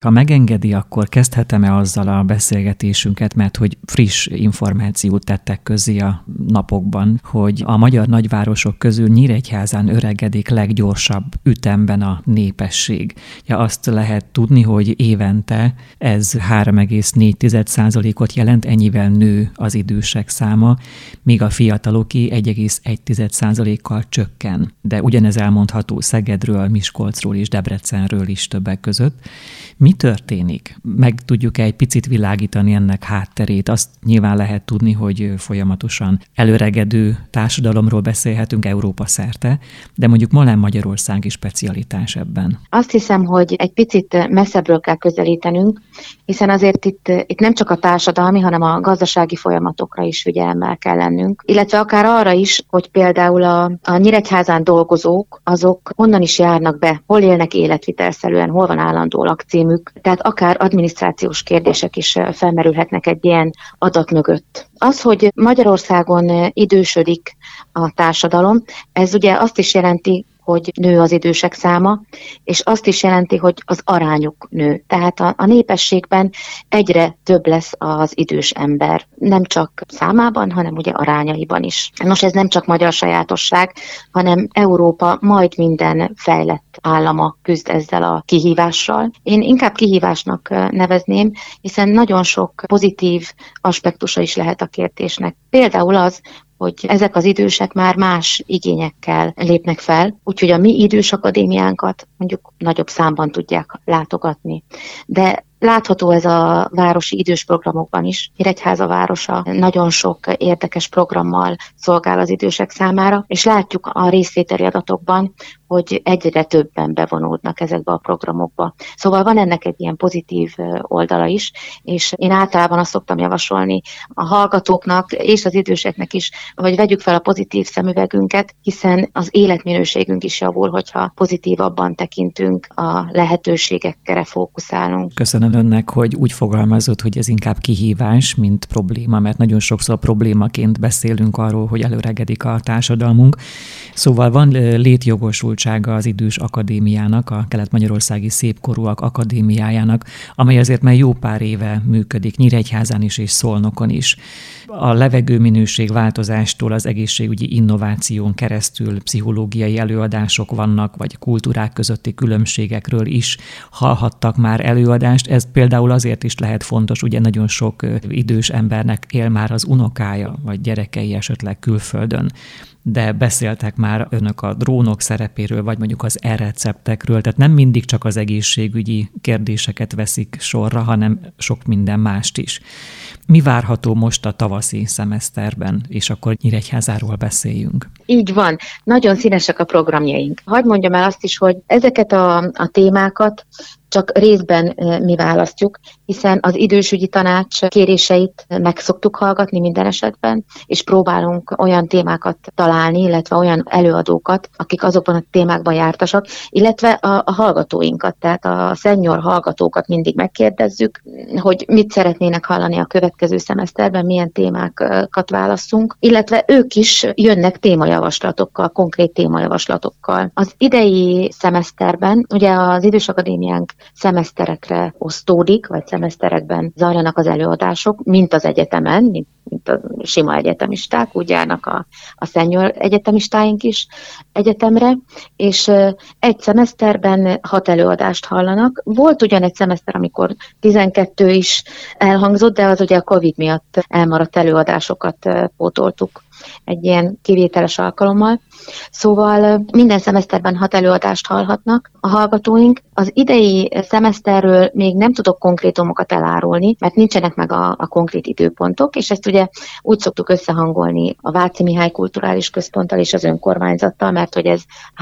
Ha megengedi, akkor kezdhetem-e azzal a beszélgetésünket, mert hogy friss információt tettek közé a napokban, hogy a magyar nagyvárosok közül Nyíregyházán öregedik leggyorsabb ütemben a népesség. Ja, azt lehet tudni, hogy évente ez 3,4%-ot jelent, ennyivel nő az idősek száma, míg a fiataloké 1,1%-kal csökken. De ugyanez elmondható Szegedről, Miskolcról és Debrecenről is többek között. Mi történik? Meg tudjuk egy picit világítani ennek hátterét? Azt nyilván lehet tudni, hogy folyamatosan előregedő társadalomról beszélhetünk Európa szerte, de mondjuk ma Magyarországi specialitás ebben. Azt hiszem, hogy egy picit messzebbről kell közelítenünk, hiszen azért itt nem csak a társadalmi, hanem a gazdasági folyamatokra is figyelemmel kell lennünk, illetve akár arra is, hogy például a Nyíregyházán dolgozók, azok honnan is járnak be, hol élnek életvitelszerűen, hol van állandó lakcímük, tehát akár adminisztrációs kérdések is felmerülhetnek egy ilyen adat mögött. Az, hogy Magyarországon idősödik a társadalom, ez ugye azt is jelenti, hogy nő az idősek száma, és azt is jelenti, hogy az arányuk nő. Tehát a népességben egyre több lesz az idős ember. Nem csak számában, hanem ugye arányaiban is. Nos, ez nem csak magyar sajátosság, hanem Európa majd minden fejlett állama küzd ezzel a kihívással. Én inkább kihívásnak nevezném, hiszen nagyon sok pozitív aspektusa is lehet a kérdésnek. Például az, hogy ezek az idősek már más igényekkel lépnek fel, úgyhogy a mi idős akadémiánkat mondjuk nagyobb számban tudják látogatni. De látható ez a városi idős programokban is. Nyíregyháza városa nagyon sok érdekes programmal szolgál az idősek számára, és látjuk a részvételi adatokban, hogy egyre többen bevonódnak ezekbe a programokba. Szóval van ennek egy ilyen pozitív oldala is, és én általában azt szoktam javasolni a hallgatóknak és az időseknek is, hogy vegyük fel a pozitív szemüvegünket, hiszen az életminőségünk is javul, hogyha pozitívabban tekintünk, a lehetőségekre fókuszálunk. Köszönöm önnek, hogy úgy fogalmazott, hogy ez inkább kihívás, mint probléma, mert nagyon sokszor problémaként beszélünk arról, hogy előregedik a társadalmunk. Szóval van létjogosultsága az Idős Akadémiának, a Kelet-Magyarországi Szépkorúak Akadémiájának, amely azért már jó pár éve működik Nyíregyházán is és Szolnokon is. A levegőminőség változástól az egészségügyi innováción keresztül pszichológiai előadások vannak, vagy kultúrák közötti különbségekről is hallhattak már előadást. Ez például azért is lehet fontos, ugye nagyon sok idős embernek él már az unokája, vagy gyerekei esetleg külföldön. De beszéltek már önök a drónok szerepéről, vagy mondjuk az e-receptekről, tehát nem mindig csak az egészségügyi kérdéseket veszik sorra, hanem sok minden mást is. Mi várható most a tavaszi szemeszterben, és akkor Nyíregyházáról beszéljünk? Így van, nagyon színesek a programjaink. Hadd mondjam el azt is, hogy ezeket a témákat csak részben mi választjuk, hiszen az idősügyi tanács kéréseit meg szoktuk hallgatni minden esetben, és próbálunk olyan témákat találni, illetve olyan előadókat, akik azokban a témákban jártasak, illetve a hallgatóinkat, tehát a senior hallgatókat mindig megkérdezzük, hogy mit szeretnének hallani a következő szemeszterben, milyen témákat válasszunk, illetve ők is jönnek témajavaslatokkal, konkrét témajavaslatokkal. Az idei szemeszterben, ugye az Idős Akadémiánk szemeszterekre osztódik, vagy szemeszterekben zajlanak az előadások, mint az egyetemen, mint a sima egyetemisták, úgy járnak a senior egyetemistáink is egyetemre, és egy szemeszterben 6 előadást hallanak. Volt ugyan egy szemeszter, amikor 12 is elhangzott, de az ugye a Covid miatt elmaradt előadásokat pótoltuk egy ilyen kivételes alkalommal. Szóval minden szemeszterben 6 előadást hallhatnak a hallgatóink. Az idei szemeszterről még nem tudok konkrétumokat elárulni, mert nincsenek meg a konkrét időpontok, és ezt ugye úgy szoktuk összehangolni a Váci Mihály Kulturális Központtal és az önkormányzattal, mert hogy ez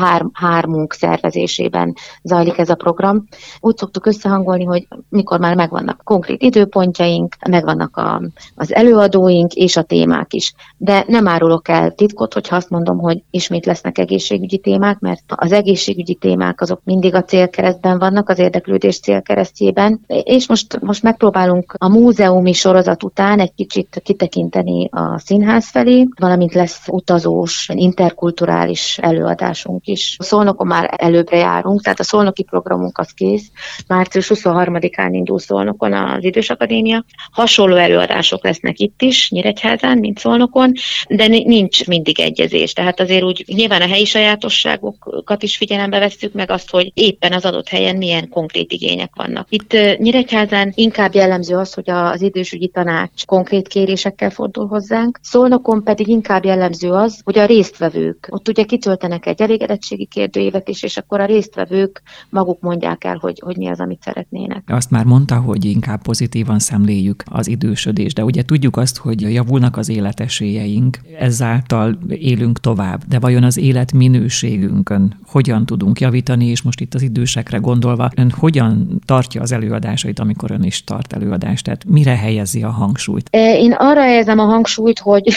hármunk szervezésében zajlik ez a program. Úgy szoktuk összehangolni, hogy mikor már megvannak konkrét időpontjaink, megvannak az előadóink és a témák is. De nem árulok el titkot, hogyha azt mondom, hogy ismét lesznek egészségügyi témák, mert az egészségügyi témák azok mindig a célkeresztben vannak, az érdeklődés célkeresztjében, és most megpróbálunk a múzeumi sorozat után egy kicsit kitekinteni a színház felé, valamint lesz utazós, interkulturális előadásunk is. A Szolnokon már előbbre járunk, tehát a szolnoki programunk az kész. Március 23-án indul Szolnokon az Idős Akadémia. Hasonló előadások lesznek itt is, Nyíregyházán, mint Szolnokon, de nincs mindig egyezés. Tehát azért úgy nyilván a helyi sajátosságokat is figyelembe vesszük, meg azt, hogy éppen az adott helyen milyen konkrét igények vannak. Itt Nyíregyházán inkább jellemző az, hogy az idősügyi tanács konkrét kérésekkel fordul hozzánk. Szolnokon pedig inkább jellemző az, hogy a résztvevők, ott ugye kitöltenek egy elégedettségi kérdőívet is, és akkor a résztvevők maguk mondják el, hogy mi az, amit szeretnének. Azt már mondta, hogy inkább pozitívan szemléljük az idősödést, de ugye tudjuk azt, hogy javulnak az életesélyeink, ezáltal élünk tovább, de vajon az életminőségünkön hogyan tudunk javítani, és most itt az idősekre gondolva, ön hogyan tartja az előadásait, amikor ön is tart előadást, tehát mire helyezi a hangsúlyt? Én arra helyezem a hangsúlyt,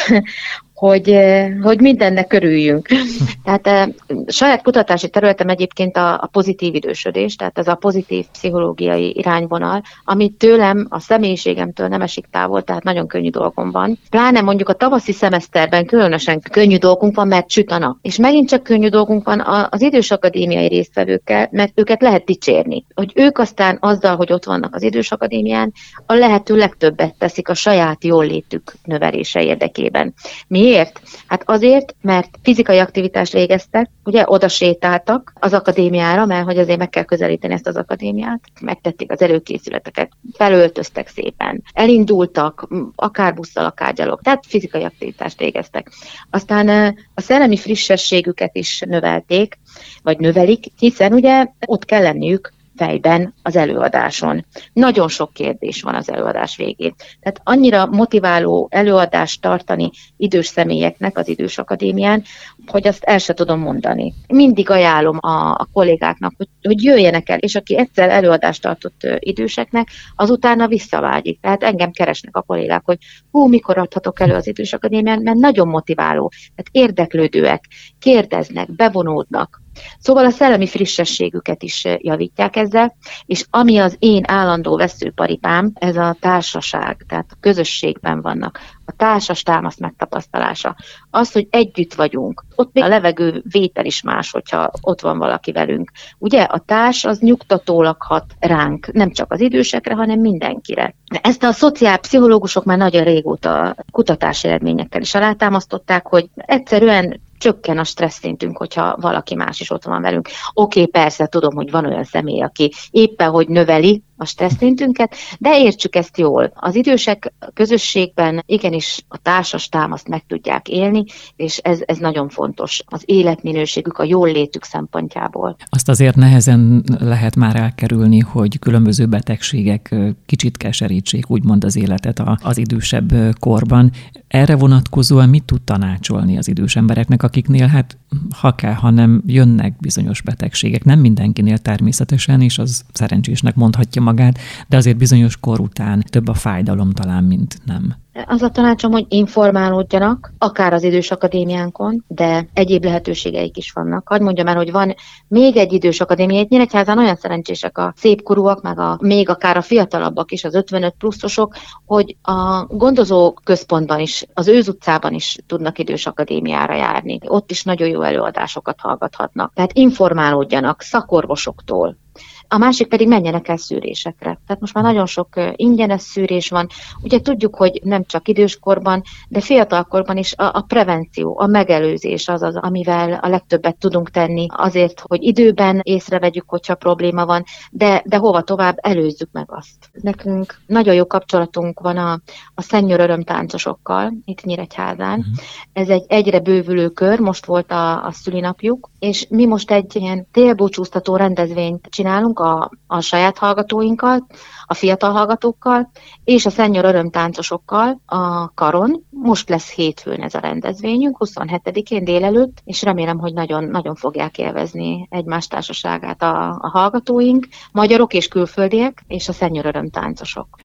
hogy mindennek örüljünk. Tehát saját kutatási területem egyébként a pozitív idősödés, tehát ez a pozitív pszichológiai irányvonal, ami tőlem, a személyiségemtől nem esik távol, tehát nagyon könnyű dolgom van. Pláne mondjuk a tavaszi szemeszterben különösen könnyű dolgunk van, mert süt a nap. És megint csak könnyű dolgunk van az idős akadémiai résztvevőkkel, mert őket lehet dicsérni. Hogy ők aztán azzal, hogy ott vannak az idős akadémián, a lehető legtöbbet teszik a saját jóllétük növelése érdekében. Miért? Hát azért, mert fizikai aktivitást végeztek, ugye oda sétáltak az akadémiára, mert hogy azért meg kell közelíteni ezt az akadémiát, megtették az előkészületeket, felöltöztek szépen, elindultak, akár busszal, akár gyalog, tehát fizikai aktivitást végeztek. Aztán a szellemi frissességüket is növelték, vagy növelik, hiszen ugye ott kell lenniük fejben az előadáson. Nagyon sok kérdés van az előadás végén. Tehát annyira motiváló előadást tartani idős személyeknek az idős akadémián, hogy azt el se tudom mondani. Mindig ajánlom a kollégáknak, hogy jöjjenek el, és aki egyszer előadást tartott időseknek, az utána visszavágyik. Tehát engem keresnek a kollégák, hogy mikor adhatok elő az idős akadémián, mert nagyon motiváló. Tehát érdeklődőek, kérdeznek, bevonódnak. Szóval a szellemi frissességüket is javítják ezzel, és ami az én állandó veszőparipám, ez a társaság, tehát a közösségben vannak, a társas támasz megtapasztalása. Az, hogy együtt vagyunk. Ott még a levegő vétel is más, hogyha ott van valaki velünk. Ugye a társ az nyugtatólag hat ránk, nem csak az idősekre, hanem mindenkire. Ezt a szociálpszichológusok már nagyon régóta kutatási eredményekkel is alátámasztották, hogy egyszerűen csökken a stressz szintünk, hogyha valaki más is ott van velünk. Oké, persze, tudom, hogy van olyan személy, aki éppen hogy növeli a stressz szintünket, de értsük ezt jól. Az idősek közösségben igenis a társas támaszt meg tudják élni, és ez nagyon fontos az életminőségük, a jóllétük szempontjából. Azt azért nehezen lehet már elkerülni, hogy különböző betegségek kicsit keserítsék, úgymond az életet az idősebb korban. Erre vonatkozóan mit tud tanácsolni az idős embereknek, akiknél hát ha kell, hanem jönnek bizonyos betegségek. Nem mindenkinél természetesen, és az szerencsésnek mondhatja magát, de azért bizonyos kor után több a fájdalom talán, mint nem. Az a tanácsom, hogy informálódjanak, akár az idős akadémiánkon, de egyéb lehetőségeik is vannak. Hadd mondjam el, hogy van még egy idős akadémia, egy Nyíregyházán olyan szerencsések a szépkorúak, meg még akár a fiatalabbak is, az 55 pluszosok, hogy a gondozó központban is, az Őz utcában is tudnak idős akadémiára járni. Ott is nagyon jó előadásokat hallgathatnak. Tehát informálódjanak szakorvosoktól. A másik pedig menjenek el szűrésekre. Tehát most már nagyon sok ingyenes szűrés van. Ugye tudjuk, hogy nem csak időskorban, de fiatalkorban is a prevenció, a megelőzés az, amivel a legtöbbet tudunk tenni azért, hogy időben észrevegyük, hogyha probléma van, de hova tovább előzzük meg azt. Nekünk nagyon jó kapcsolatunk van a senior örömtáncosokkal itt Nyíregyházán. Ez egy egyre bővülő kör, most volt a szülinapjuk, és mi most egy ilyen télbúcsúztató rendezvényt csinálunk a saját hallgatóinkkal, a fiatal hallgatókkal, és a senior örömtáncosokkal a Karon. Most lesz hétfőn ez a rendezvényünk, 27-én délelőtt, és remélem, hogy nagyon, nagyon fogják élvezni egymás társaságát a hallgatóink, magyarok és külföldiek, és a senior örömtáncosok.